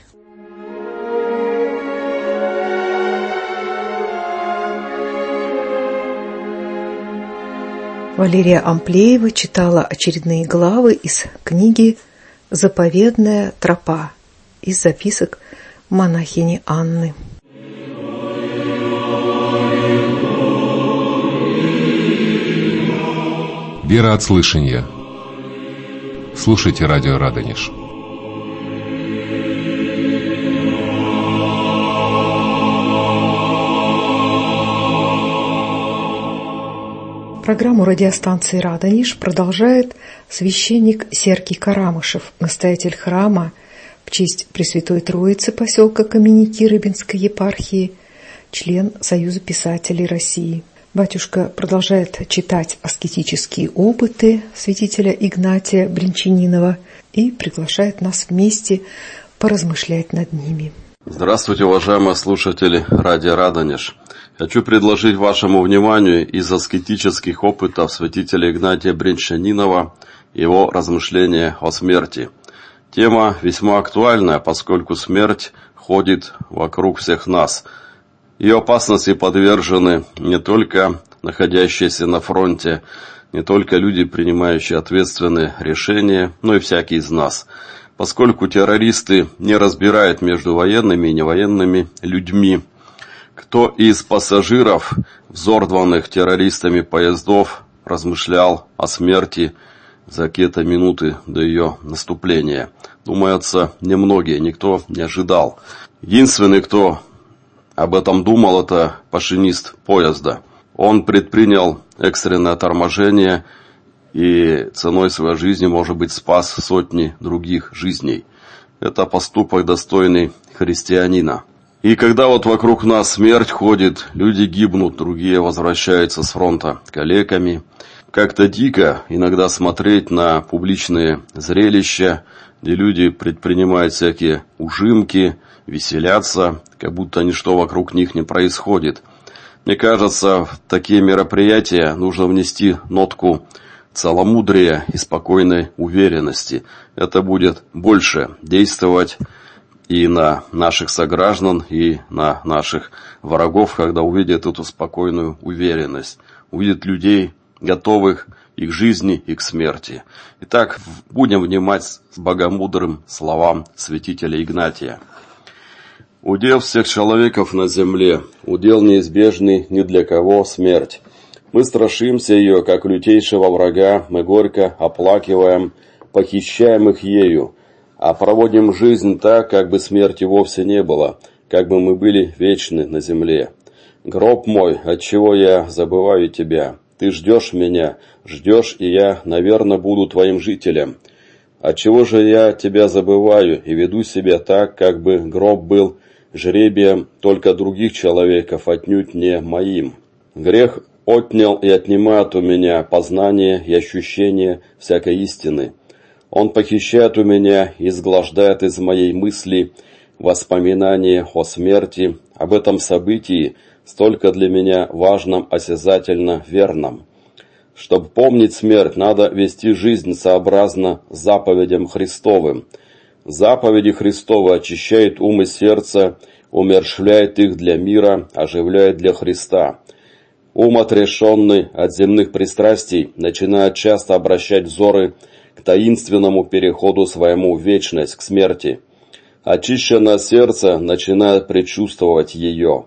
Валерия Амплеева читала очередные главы из книги «Заповедная тропа» из записок монахини Анны. Вера от слышания. Слушайте радио Радонеж. Программу радиостанции «Радонеж» продолжает священник Сергий Карамышев, настоятель храма в честь Пресвятой Троицы поселка Каменики Рыбинской епархии, член Союза писателей России. Батюшка продолжает читать аскетические опыты святителя Игнатия Бринчанинова и приглашает нас вместе поразмышлять над ними. Здравствуйте, уважаемые слушатели радио Радонеж. Хочу предложить вашему вниманию из аскетических опытов святителя Игнатия Бринчанинова его размышления о смерти. Тема весьма актуальная, поскольку смерть ходит вокруг всех нас. Ее опасности подвержены не только находящиеся на фронте, не только люди, принимающие ответственные решения, но и всякий из нас. Поскольку террористы не разбирают между военными и невоенными людьми, кто из пассажиров взорванных террористами поездов размышлял о смерти за какие-то минуты до ее наступления? Думается, немногие, никто не ожидал. Единственный, кто об этом думал, это машинист поезда. Он предпринял экстренное торможение и ценой своей жизни, может быть, спас сотни других жизней. Это поступок, достойный христианина. И когда вот вокруг нас смерть ходит, люди гибнут, другие возвращаются с фронта калеками. Как-то дико иногда смотреть на публичные зрелища, где люди предпринимают всякие ужимки, веселятся, как будто ничто вокруг них не происходит. Мне кажется, в такие мероприятия нужно внести нотку целомудрия и спокойной уверенности. Это будет больше действовать и на наших сограждан, и на наших врагов, когда увидят эту спокойную уверенность. Увидят людей, готовых и к жизни, и к смерти. Итак, будем внимать с богомудрым словам святителя Игнатия. «Удел всех человеков на земле, удел неизбежный ни для кого смерть. Мы страшимся ее, как лютейшего врага, мы горько оплакиваем похищаемых ею, а проводим жизнь так, как бы смерти вовсе не было, как бы мы были вечны на земле. Гроб мой, отчего я забываю тебя? Ты ждешь меня, ждешь, и я, наверное, буду твоим жителем. Отчего же я тебя забываю и веду себя так, как бы гроб был жребием только других человеков, отнюдь не моим? Грех отнял и отнимает у меня познание и ощущение всякой истины. Он похищает у меня и изглаждает из моей мысли воспоминания о смерти, об этом событии, столько для меня важном, осязательно верном. Чтобы помнить смерть, надо вести жизнь сообразно заповедям Христовым. Заповеди Христовы очищают ум и сердце, умерщвляют их для мира, оживляют для Христа. Ум, отрешенный от земных пристрастий, начинает часто обращать взоры к таинственному переходу своему в вечность, к смерти. Очищенное сердце начинает предчувствовать ее.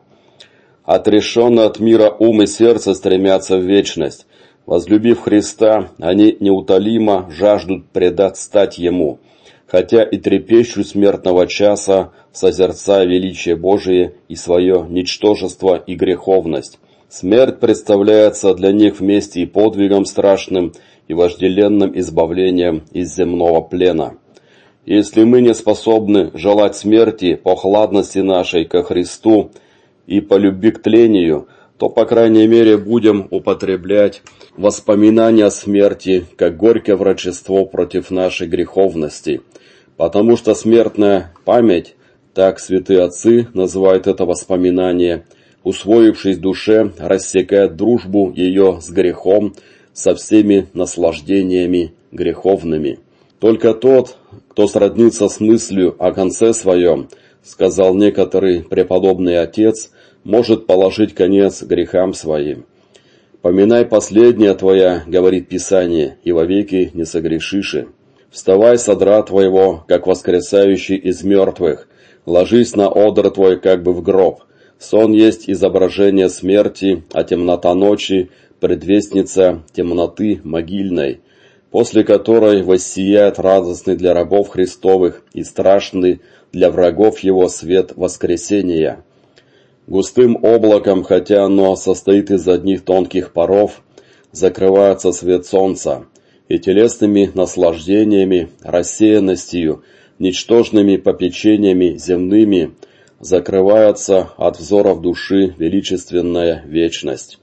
Отрешенные от мира ум и сердце стремятся в вечность. Возлюбив Христа, они неутолимо жаждут предстать Ему, хотя и трепещут смертного часа, созерцая величие Божие и свое ничтожество и греховность. Смерть представляется для них вместе и подвигом страшным, и вожделенным избавлением из земного плена. Если мы не способны желать смерти по хладности нашей ко Христу и по любви к тлению, то, по крайней мере, будем употреблять воспоминания о смерти как горькое врачество против нашей греховности, потому что смертная память, так святые отцы называют это воспоминание, усвоившись в душе, рассекает дружбу ее с грехом, со всеми наслаждениями греховными. Только тот, кто сроднится с мыслью о конце своем, сказал некоторый преподобный отец, может положить конец грехам своим. «Поминай последнее твоя, — говорит Писание, — и вовеки не согрешишь. Вставай с одра твоего, как воскресающий из мертвых, ложись на одр твой, как бы в гроб. Сон есть изображение смерти, а темнота ночи — предвестница темноты могильной, после которой воссияет радостный для рабов Христовых и страшный для врагов его свет воскресения. Густым облаком, хотя оно состоит из одних тонких паров, закрывается свет солнца, и телесными наслаждениями, рассеянностью, ничтожными попечениями земными закрывается от взоров души величественная вечность.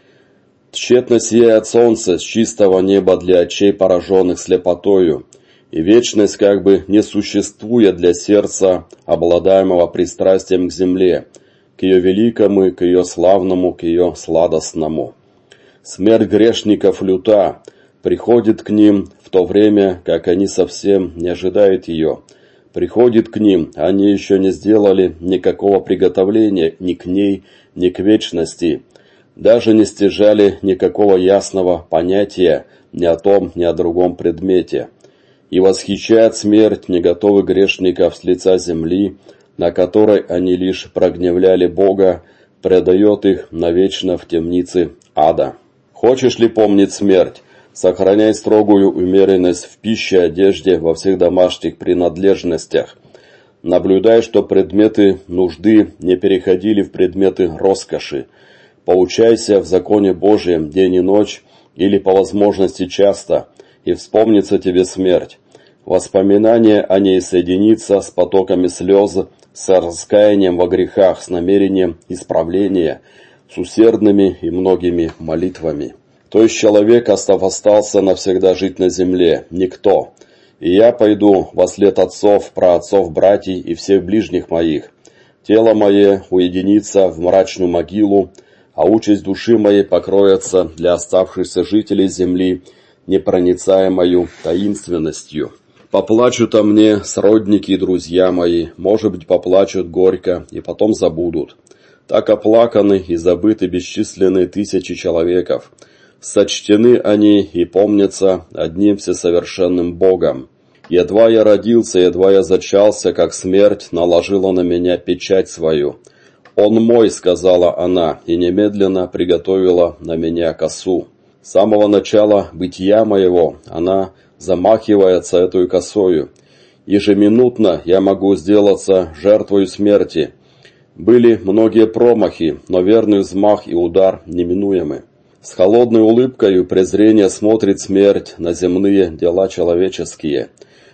Тщетно сияет солнце с чистого неба для очей, пораженных слепотою, и вечность как бы не существует для сердца, обладаемого пристрастием к земле, к ее великому, к ее славному, к ее сладостному. Смерть грешников люта, приходит к ним в то время, как они совсем не ожидают ее. Приходит к ним, они еще не сделали никакого приготовления ни к ней, ни к вечности, даже не стяжали никакого ясного понятия ни о том, ни о другом предмете. И восхищает смерть неготовых грешников с лица земли, на которой они лишь прогневляли Бога, предает их навечно в темнице ада. Хочешь ли помнить смерть? Сохраняй строгую умеренность в пище, одежде, во всех домашних принадлежностях. Наблюдай, что предметы нужды не переходили в предметы роскоши. Поучайся в законе Божьем день и ночь, или по возможности часто, и вспомнится тебе смерть. Воспоминание о ней соединится с потоками слез, с раскаянием во грехах, с намерением исправления, с усердными и многими молитвами. То есть человек остался навсегда жить на земле, никто. И я пойду вослед отцов, праотцов, братьев и всех ближних моих. Тело мое уединится в мрачную могилу, а участь души моей покроется для оставшихся жителей земли непроницаемою таинственностью. Поплачут о мне сродники и друзья мои, может быть, поплачут горько и потом забудут. Так оплаканы и забыты бесчисленные тысячи человеков. Сочтены они и помнятся одним всесовершенным Богом. Едва я родился, едва я зачался, как смерть наложила на меня печать свою. «Он мой», — сказала она, и немедленно приготовила на меня косу. С самого начала бытия моего она замахивается этой косою. Ежеминутно я могу сделаться жертвою смерти. Были многие промахи, но верный взмах и удар неминуемы. С холодной улыбкою презрение смотрит смерть на земные дела человеческие.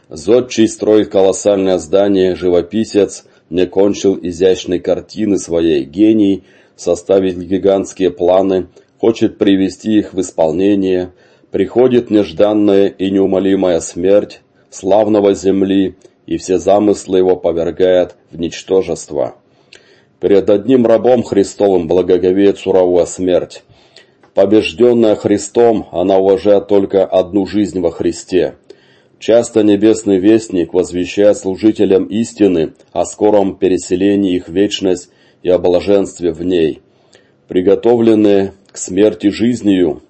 Зодчий строит колоссальное здание, живописец не кончил изящной картины своей, гений составить гигантские планы, хочет привести их в исполнение, приходит нежданная и неумолимая смерть славного земли, и все замыслы его повергает в ничтожество. Перед одним рабом Христовым благоговеет суровая смерть. Побежденная Христом, она уважает только одну жизнь во Христе. Часто небесный вестник возвещает служителям истины о скором переселении их в вечность и о блаженстве в ней. Приготовленные к смерти жизнью,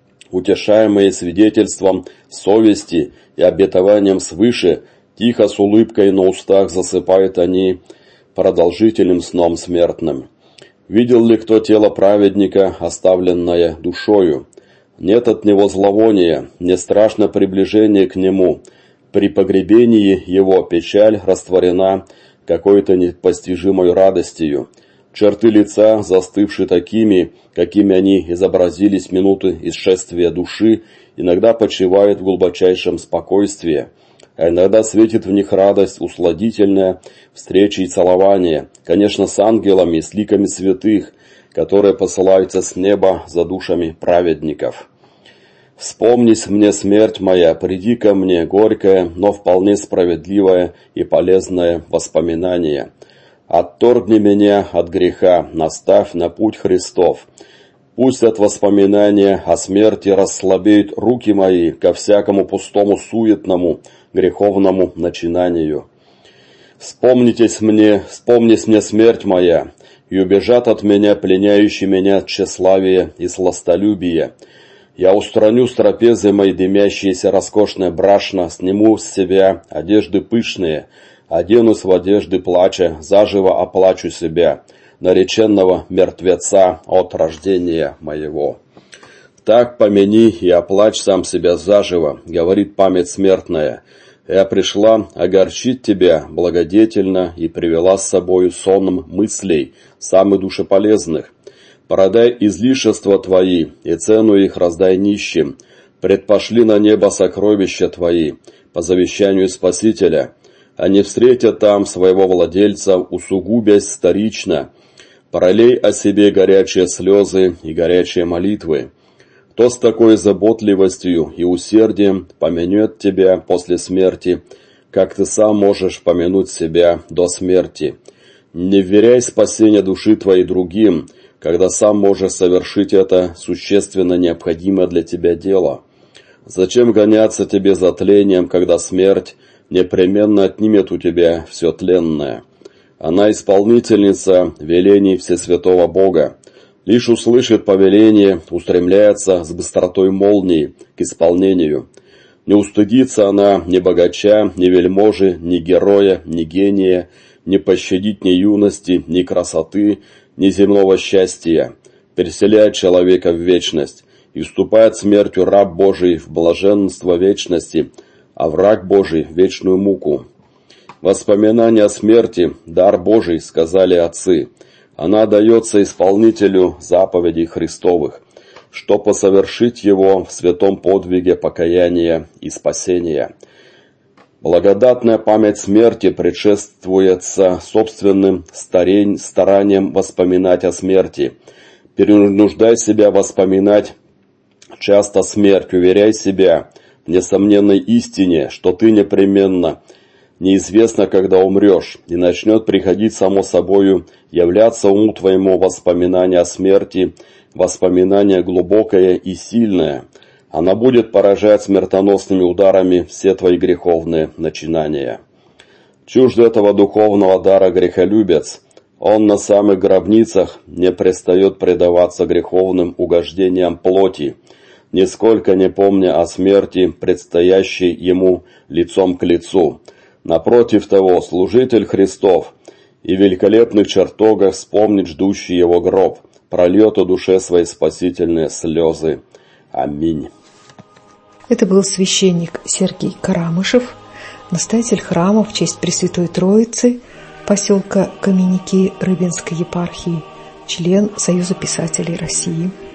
утешаемые свидетельством совести и обетованием свыше, тихо с улыбкой на устах засыпают они продолжительным сном смертным. Видел ли кто тело праведника, оставленное душою? Нет от него зловония, не страшно приближение к нему. При погребении его печаль растворена какой-то непостижимой радостью. Черты лица застывши такими, какими они изобразились минуты исшествия души, иногда почивают в глубочайшем спокойствии, а иногда светит в них радость усладительная, встречи и целования, конечно, с ангелами и с ликами святых, которые посылаются с неба за душами праведников. «Вспомнись мне, смерть моя, приди ко мне, горькое, но вполне справедливое и полезное воспоминание. Отторгни меня от греха, наставь на путь Христов. Пусть от воспоминания о смерти расслабеют руки мои ко всякому пустому суетному, греховному начинанию. Вспомнитесь мне, вспомнись мне, смерть моя, и убежат от меня пленяющие меня тщеславие и сластолюбие. Я устраню с трапезы моей дымящиеся роскошное брашно, сниму с себя одежды пышные, оденусь в одежды плача, заживо оплачу себя, нареченного мертвеца от рождения моего. Так помяни и оплачь сам себя заживо, говорит память смертная. Я пришла огорчить тебя благодетельно и привела с собою сонм мыслей, самых душеполезных. Продай излишества твои, и цену их раздай нищим. Предпошли на небо сокровища твои, по завещанию Спасителя. Они встретят там своего владельца, усугубясь старично. Пролей о себе горячие слезы и горячие молитвы. Кто с такой заботливостью и усердием помянет тебя после смерти, как ты сам можешь помянуть себя до смерти? Не вверяй спасение души твоей другим, когда сам можешь совершить это существенно необходимое для тебя дело. Зачем гоняться тебе за тлением, когда смерть непременно отнимет у тебя все тленное? Она исполнительница велений Всесвятого Бога. Лишь услышит повеление, устремляется с быстротой молнии к исполнению. Не устыдится она ни богача, ни вельможи, ни героя, ни гения, не пощадит ни юности, ни красоты, ни земного счастья. Переселяет человека в вечность, и вступает смертью раб Божий в блаженство вечности, а враг Божий в вечную муку. Воспоминание о смерти – дар Божий, сказали отцы. Она дается исполнителю заповедей Христовых, чтобы совершить его в святом подвиге покаяния и спасения. Благодатная память смерти предшествуется собственным старень, старанием воспоминать о смерти. Перенуждай себя воспоминать часто смерть, уверяй себя в несомненной истине, что ты непременно неизвестно, когда умрешь, и начнет приходить само собою являться уму твоему воспоминание о смерти, воспоминание глубокое и сильное. Она будет поражать смертоносными ударами все твои греховные начинания. Чужд этого духовного дара грехолюбец, он на самых гробницах не перестает предаваться греховным угождениям плоти, нисколько не помня о смерти, предстоящей ему лицом к лицу. Напротив того, служитель Христов и в великолепных чертогах вспомнит ждущий его гроб, прольет о душе свои спасительные слезы. Аминь. Это был священник Сергей Карамышев, настоятель храма в честь Пресвятой Троицы поселка Каменники Рыбинской епархии, член Союза писателей России.